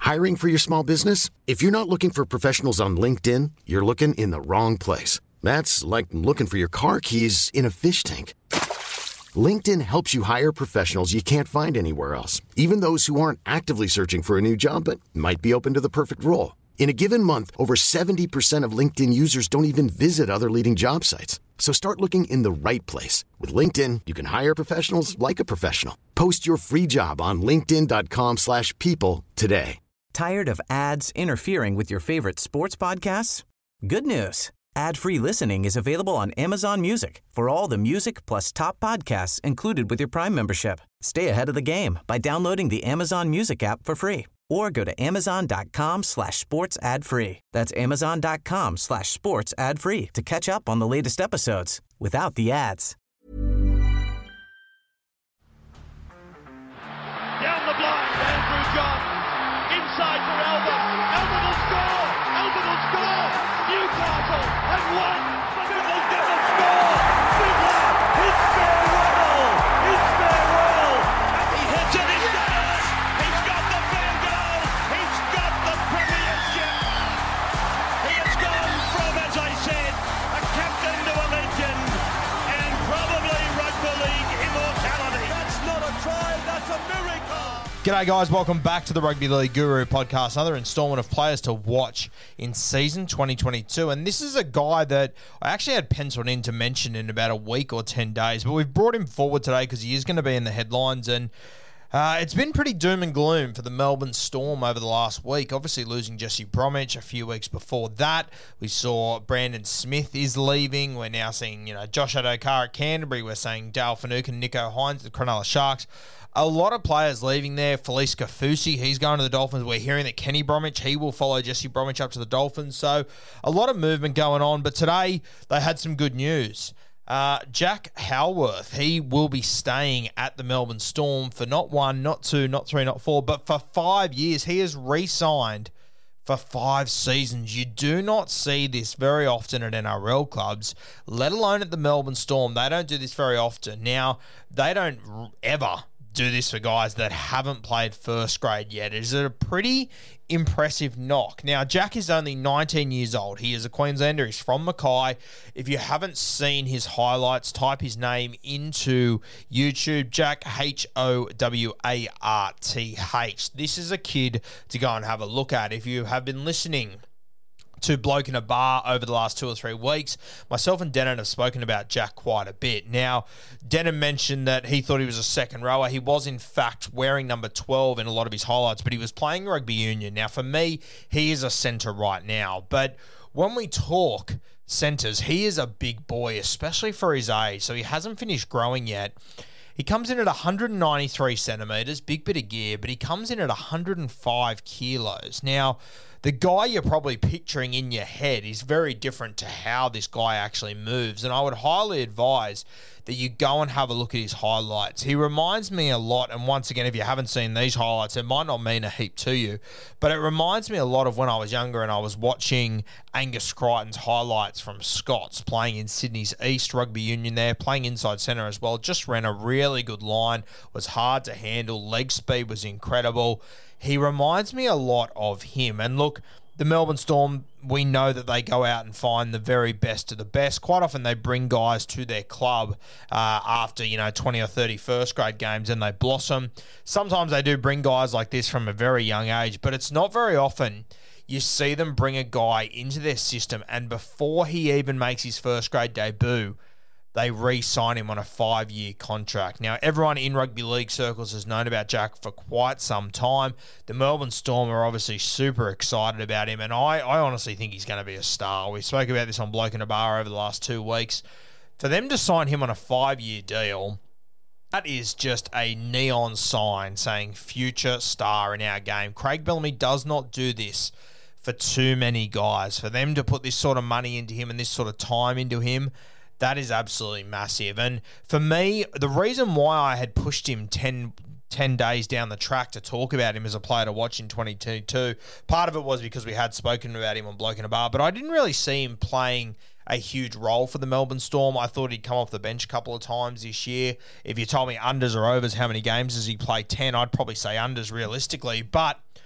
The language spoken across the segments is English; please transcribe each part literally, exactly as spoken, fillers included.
Hiring for your small business? If you're not looking for professionals on LinkedIn, you're looking in the wrong place. That's like looking for your car keys in a fish tank. LinkedIn helps you hire professionals you can't find anywhere else, even those who aren't actively searching for a new job but might be open to the perfect role. In a given month, over seventy percent of LinkedIn users don't even visit other leading job sites. So start looking in the right place. With LinkedIn, you can hire professionals like a professional. Post your free job on linkedin.com slash people today. Tired of ads interfering with your favorite sports podcasts? Good news. Ad-free listening is available on Amazon Music for all the music plus top podcasts included with your Prime membership. Stay ahead of the game by downloading the Amazon Music app for free or go to amazon.com slash sports ad free. That's amazon.com slash sports ad free to catch up on the latest episodes without the ads. Down the blind, Andrew John. Inside for Albert. Albert will score. Albert will score. Newcastle have won. Fiddler's going to score. Fiddler, it's farewell. It's farewell. He hits it. He's got it. He's got the field goal. He's got the premiership. He has gone from, as I said, a captain to a legend and probably rugby league immortality. That's not a try. That's a miracle. G'day guys, welcome back to the Rugby League Guru podcast, another instalment of players to watch in season twenty twenty-two, and this is a guy that I actually had penciled in to mention in about a week or ten days, but we've brought him forward today because he is going to be in the headlines, and uh, it's been pretty doom and gloom for the Melbourne Storm over the last week, obviously losing Jesse Bromwich a few weeks before that. We saw Brandon Smith is leaving. We're now seeing, you know, Josh Adokar at Canterbury. We're saying Dale Finucane and Nicho Hynes at the Cronulla Sharks. A lot of players leaving there. Felice Kafusi, he's going to the Dolphins. We're hearing that Kenny Bromwich, he will follow Jesse Bromwich up to the Dolphins. So a lot of movement going on. But today they had some good news. Uh, Jack Howarth, he will be staying at the Melbourne Storm for not one, not two, not three, not four, but for five years. He has re-signed for five seasons. You do not see this very often at N R L clubs, let alone at the Melbourne Storm. They don't do this very often. Now, they don't ever do this for guys that haven't played first grade yet. It is a pretty impressive knock. Now, Jack is only nineteen years old. He is a Queenslander. He's from Mackay. If you haven't seen his highlights, type his name into YouTube. Jack, H O W A R T H. This is a kid to go and have a look at. If you have been listening to Bloke in a Bar over the last two or three weeks, myself and Denon have spoken about Jack quite a bit. Now, Denon mentioned that he thought he was a second rower. He was, in fact, wearing number twelve in a lot of his highlights, but he was playing rugby union. Now, for me, he is a centre right now. But when we talk centres, he is a big boy, especially for his age. So he hasn't finished growing yet. He comes in at one hundred ninety-three centimetres, big bit of gear, but he comes in at one hundred five kilos. Now, the guy you're probably picturing in your head is very different to how this guy actually moves, and I would highly advise that you go and have a look at his highlights. He reminds me a lot, and once again, if you haven't seen these highlights, it might not mean a heap to you, but it reminds me a lot of when I was younger and I was watching Angus Crichton's highlights from Scots, playing in Sydney's East Rugby Union there, playing inside centre as well. Just ran a really good line, was hard to handle, leg speed was incredible. He reminds me a lot of him. And look, the Melbourne Storm, we know that they go out and find the very best of the best. Quite often they bring guys to their club uh, after, you know, twenty or thirty first grade games and they blossom. Sometimes they do bring guys like this from a very young age, but it's not very often you see them bring a guy into their system and before he even makes his first grade debut, they re-sign him on a five-year contract. Now, everyone in rugby league circles has known about Jack for quite some time. The Melbourne Storm are obviously super excited about him, and I, I honestly think he's going to be a star. We spoke about this on Bloke in a Bar over the last two weeks. For them to sign him on a five-year deal, that is just a neon sign saying future star in our game. Craig Bellamy does not do this for too many guys. For them to put this sort of money into him and this sort of time into him, that is absolutely massive. And for me, the reason why I had pushed him ten, ten days down the track to talk about him as a player to watch in twenty twenty-two, part of it was because we had spoken about him on Bloke in a Bar, but I didn't really see him playing a huge role for the Melbourne Storm. I thought he'd come off the bench a couple of times this year. If you told me unders or overs, how many games does he play? ten, I'd probably say unders realistically. But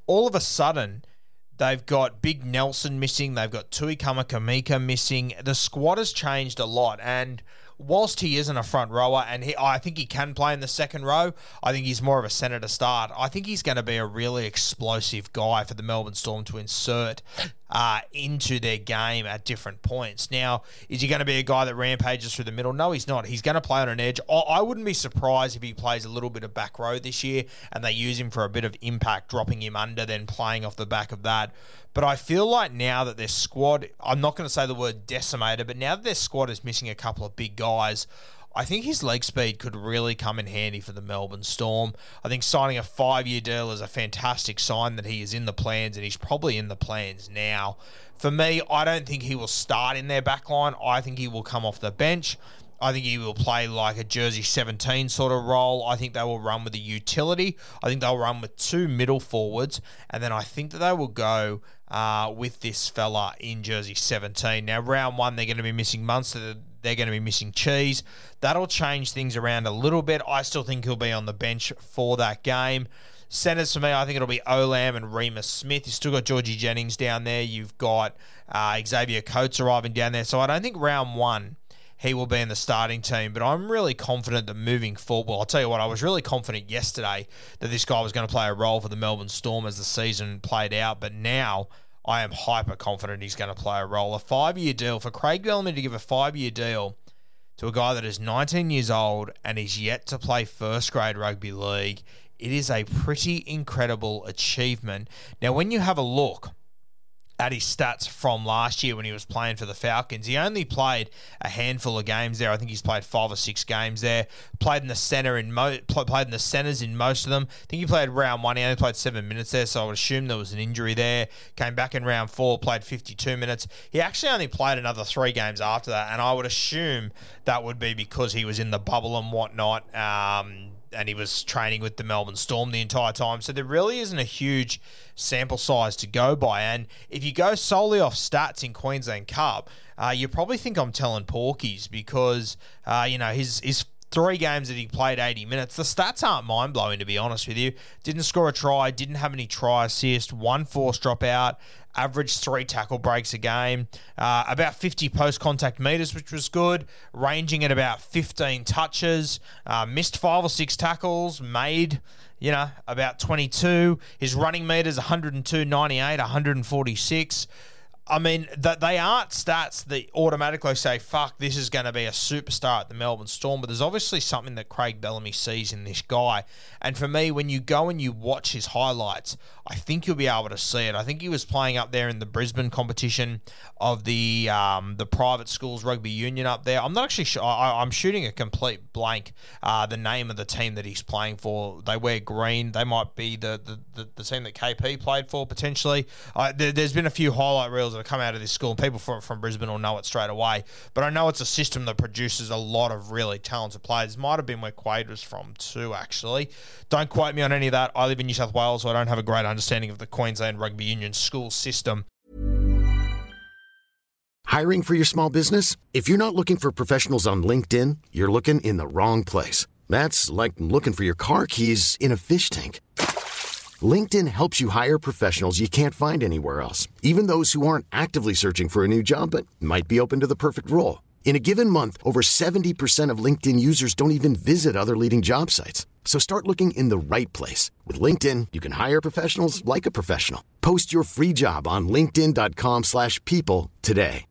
all of a sudden, they've got Big Nelson missing. They've got Tui Kamakamika missing. The squad has changed a lot. And whilst he isn't a front rower, and he, I think he can play in the second row, I think he's more of a centre to start. I think he's going to be a really explosive guy for the Melbourne Storm to insert uh, into their game at different points. Now, is he going to be a guy that rampages through the middle? No, he's not. He's going to play on an edge. I, I wouldn't be surprised if he plays a little bit of back row this year and they use him for a bit of impact, dropping him under, then playing off the back of that. But I feel like now that their squad, I'm not going to say the word decimated, but now that their squad is missing a couple of big guys, I think his leg speed could really come in handy for the Melbourne Storm. I think signing a five-year deal is a fantastic sign that he is in the plans, and he's probably in the plans now. For me, I don't think he will start in their back line. I think he will come off the bench. I think he will play like a jersey seventeen sort of role. I think they will run with a utility. I think they'll run with two middle forwards. And then I think that they will go uh, with this fella in jersey seventeen. Now, round one, they're going to be missing Munster. They're going to be missing Cheese. That'll change things around a little bit. I still think he'll be on the bench for that game. Centers for me, I think it'll be Olam and Remus Smith. You've still got Georgie Jennings down there. You've got uh, Xavier Coates arriving down there. So I don't think round one he will be in the starting team, but I'm really confident that moving forward, well, I'll tell you what, I was really confident yesterday that this guy was going to play a role for the Melbourne Storm as the season played out, but now I am hyper confident he's going to play a role. A five-year deal, for Craig Bellamy to give a five-year deal to a guy that is nineteen years old and is yet to play first-grade rugby league, it is a pretty incredible achievement. Now, when you have a look at his stats from last year when he was playing for the Falcons, he only played a handful of games there. I think he's played five or six games there. Played in the center in mo- played in the centers in most of them. I think he played round one. He only played seven minutes there, so I would assume there was an injury there. Came back in round four, played fifty-two minutes. He actually only played another three games after that, and I would assume that would be because he was in the bubble and whatnot. Um, and he was training with the Melbourne Storm the entire time. So there really isn't a huge sample size to go by. And if you go solely off stats in Queensland Cup, uh, you probably think I'm telling porkies because, uh, you know, his his three games that he played eighty minutes, the stats aren't mind-blowing, to be honest with you. Didn't score a try, didn't have any try assist, one forced dropout, averaged three tackle breaks a game, uh, about fifty post-contact metres, which was good, ranging at about fifteen touches, uh, missed five or six tackles, made, you know, about twenty-two. His running metres, one hundred two, ninety-eight, one forty-six. I mean, that they aren't stats that automatically say, fuck, this is going to be a superstar at the Melbourne Storm, but there's obviously something that Craig Bellamy sees in this guy. And for me, when you go and you watch his highlights, I think you'll be able to see it. I think he was playing up there in the Brisbane competition of the um, the private schools rugby union up there. I'm not actually sure. I, I'm shooting a complete blank. Uh, the name of the team that he's playing for. They wear green. They might be the the, the, the team that K P played for potentially. Uh, there, there's been a few highlight reels that have come out of this school, and people from from Brisbane will know it straight away. But I know it's a system that produces a lot of really talented players. Might have been where Quade was from too, actually. Don't quote me on any of that. I live in New South Wales, so I don't have a great understanding of the Queensland Rugby Union school system. Hiring for your small business? If you're not looking for professionals on LinkedIn, you're looking in the wrong place. That's like looking for your car keys in a fish tank. LinkedIn helps you hire professionals you can't find anywhere else, even those who aren't actively searching for a new job but might be open to the perfect role. In a given month, over seventy percent of LinkedIn users don't even visit other leading job sites. So start looking in the right place. With LinkedIn, you can hire professionals like a professional. Post your free job on linkedin.com slash people today.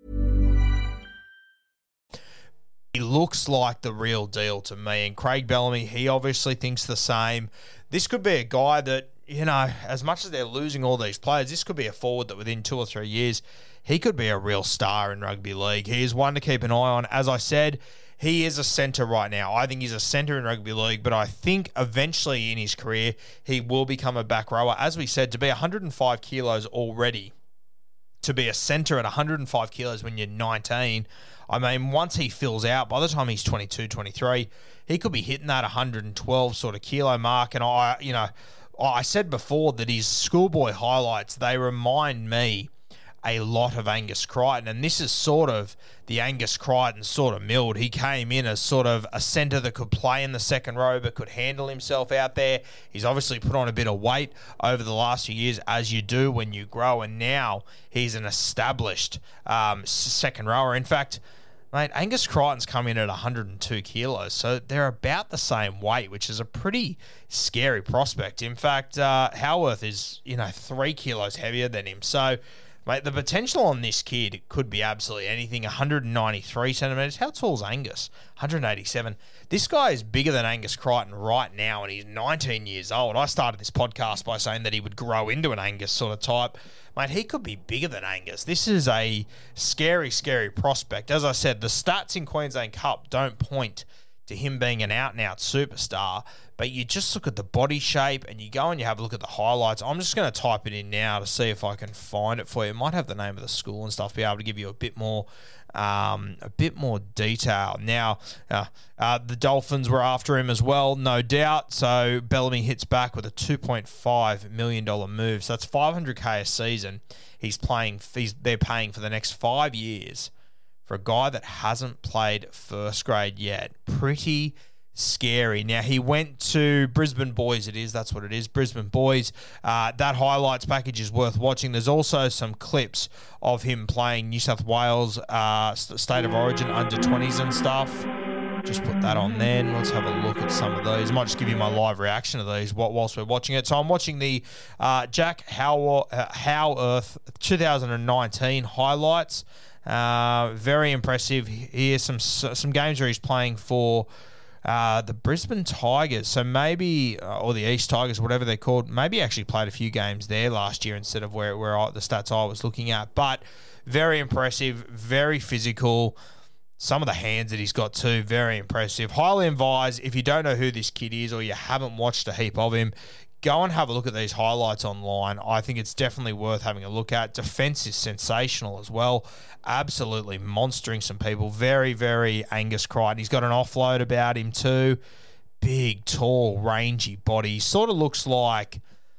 He looks like the real deal to me. And Craig Bellamy, he obviously thinks the same. This could be a guy that, you know, as much as they're losing all these players, this could be a forward that within two or three years, he could be a real star in rugby league. He is one to keep an eye on. As I said, he is a centre right now. I think he's a centre in rugby league, but I think eventually in his career, he will become a back rower. As we said, to be one hundred five kilos already, to be a centre at one hundred five kilos when you're nineteen, I mean, once he fills out, by the time he's twenty-two, twenty-three, he could be hitting that one hundred twelve sort of kilo mark. And I, you know, I said before that his schoolboy highlights, they remind me a lot of Angus Crichton, and this is sort of the Angus Crichton sort of milled. He came in as sort of a centre that could play in the second row but could handle himself out there. He's obviously put on a bit of weight over the last few years, as you do when you grow, and now he's an established um, second rower. In fact, mate, Angus Crichton's come in at one hundred two kilos, so they're about the same weight, which is a pretty scary prospect. In fact, uh, Howarth is, you know, three kilos heavier than him. So, mate, the potential on this kid could be absolutely anything. one hundred ninety-three centimetres. How tall is Angus? one hundred eighty-seven. This guy is bigger than Angus Crichton right now, and he's nineteen years old. I started this podcast by saying that he would grow into an Angus sort of type. Mate, he could be bigger than Angus. This is a scary, scary prospect. As I said, the stats in Queensland Cup don't point to him being an out-and-out superstar, but you just look at the body shape and you go and you have a look at the highlights. I'm just going to type it in now to see if I can find it for you. It might have the name of the school and stuff, be able to give you a bit more um, a bit more detail. Now, uh, uh, the Dolphins were after him as well, no doubt. So Bellamy hits back with a two point five million dollars move. So that's five hundred K a season. He's playing. He's, they're paying for the next five years for a guy that hasn't played first grade yet. Pretty scary. Now, he went to Brisbane Boys, it is, that's what it is, Brisbane Boys. Uh, that highlights package is worth watching. There's also some clips of him playing New South Wales uh, State of Origin under twenties and stuff. Just put that on then. Let's have a look at some of these. I might just give you my live reaction to these whilst we're watching it. So I'm watching the uh, Jack Howarth, uh, Howarth twenty nineteen highlights. Uh, very impressive. Here's some some games where he's playing for uh, the Brisbane Tigers. So maybe, uh, or the East Tigers, whatever they're called. Maybe he actually played a few games there last year instead of where, where I, the stats I was looking at. But very impressive, very physical. Some of the hands that he's got too, very impressive. Highly advised, if you don't know who this kid is or you haven't watched a heap of him, go and have a look at these highlights online. I think it's definitely worth having a look at. Defense is sensational as well. Absolutely monstering some people. Very, very Angus Crichton. He's got an offload about him too. Big, tall, rangy body. Sort of looks like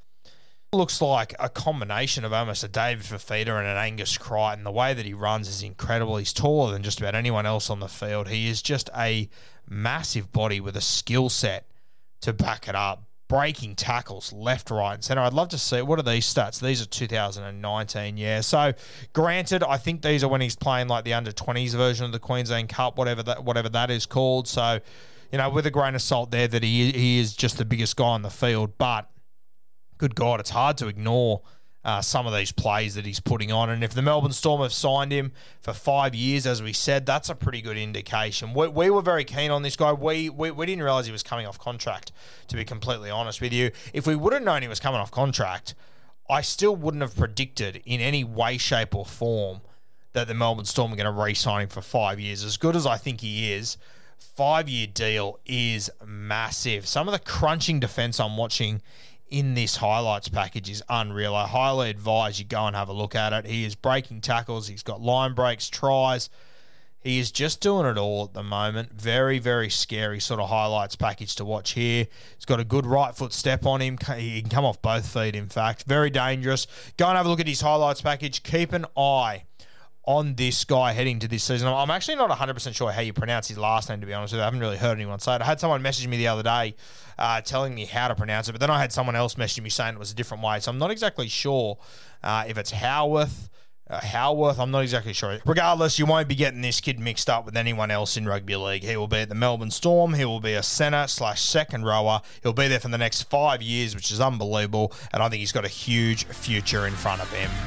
looks like a combination of almost a David Fifita and an Angus Crichton. The way that he runs is incredible. He's taller than just about anyone else on the field. He is just a massive body with a skill set to back it up. Breaking tackles left, right, and centre. I'd love to see, what are these stats? These are two thousand nineteen, yeah. So, granted, I think these are when he's playing like the under twenties version of the Queensland Cup, whatever that whatever that is called. So, you know, with a grain of salt there that he he is just the biggest guy on the field. But, good God, it's hard to ignore uh, some of these plays that he's putting on. And if the Melbourne Storm have signed him for five years, as we said, that's a pretty good indication. We, we were very keen on this guy. We, we we didn't realise he was coming off contract, to be completely honest with you. If we would have known he was coming off contract, I still wouldn't have predicted in any way, shape or form that the Melbourne Storm are going to re-sign him for five years. As good as I think he is, five-year deal is massive. Some of the crunching defence I'm watching in this highlights package is unreal. I highly advise you go and have a look at it. He is breaking tackles. He's got line breaks, tries. He is just doing it all at the moment. Very, very scary sort of highlights package to watch here. He's got a good right foot step on him. He can come off both feet, in fact. Very dangerous. Go and have a look at his highlights package. Keep an eye on this guy heading to this season. I'm actually not one hundred percent sure how you pronounce his last name, to be honest with you. I haven't really heard anyone say it. I had someone message me the other day uh, telling me how to pronounce it, but then I had someone else message me saying it was a different way, so I'm not exactly sure uh, if it's Howarth, uh, Howarth, I'm not exactly sure. Regardless, you won't be getting this kid mixed up with anyone else in rugby league. He will be at the Melbourne Storm. He will be a centre slash second rower. He'll be there for the next five years, which is unbelievable, and I think he's got a huge future in front of him.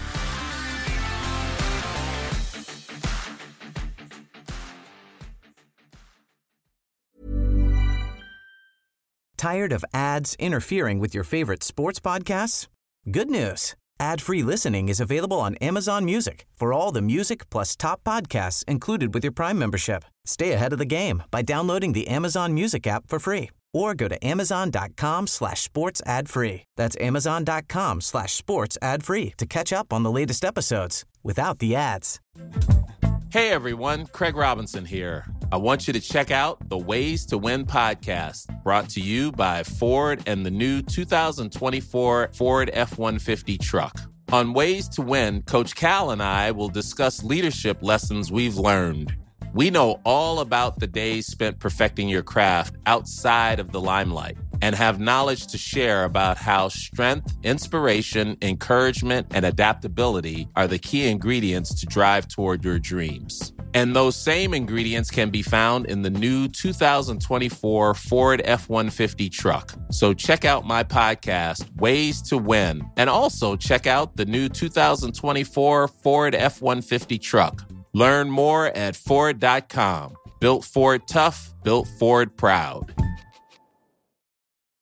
Tired of ads interfering with your favorite sports podcasts? Good news. Ad-free listening is available on Amazon Music for all the music plus top podcasts included with your Prime membership. Stay ahead of the game by downloading the Amazon Music app for free or go to amazon.com slash sports ad free. That's amazon.com slash sports ad free to catch up on the latest episodes without the ads. Hey everyone, Craig Robinson here. I want you to check out the Ways to Win podcast, brought to you by Ford and the new two thousand twenty-four Ford F one fifty truck. On Ways to Win, Coach Cal and I will discuss leadership lessons we've learned. We know all about the days spent perfecting your craft outside of the limelight and have knowledge to share about how strength, inspiration, encouragement, and adaptability are the key ingredients to drive toward your dreams. And those same ingredients can be found in the new two thousand twenty-four Ford F one fifty truck. So check out my podcast, Ways to Win, and also check out the new two thousand twenty-four Ford F one fifty truck. Learn more at Ford dot com. Built Ford tough, built Ford proud.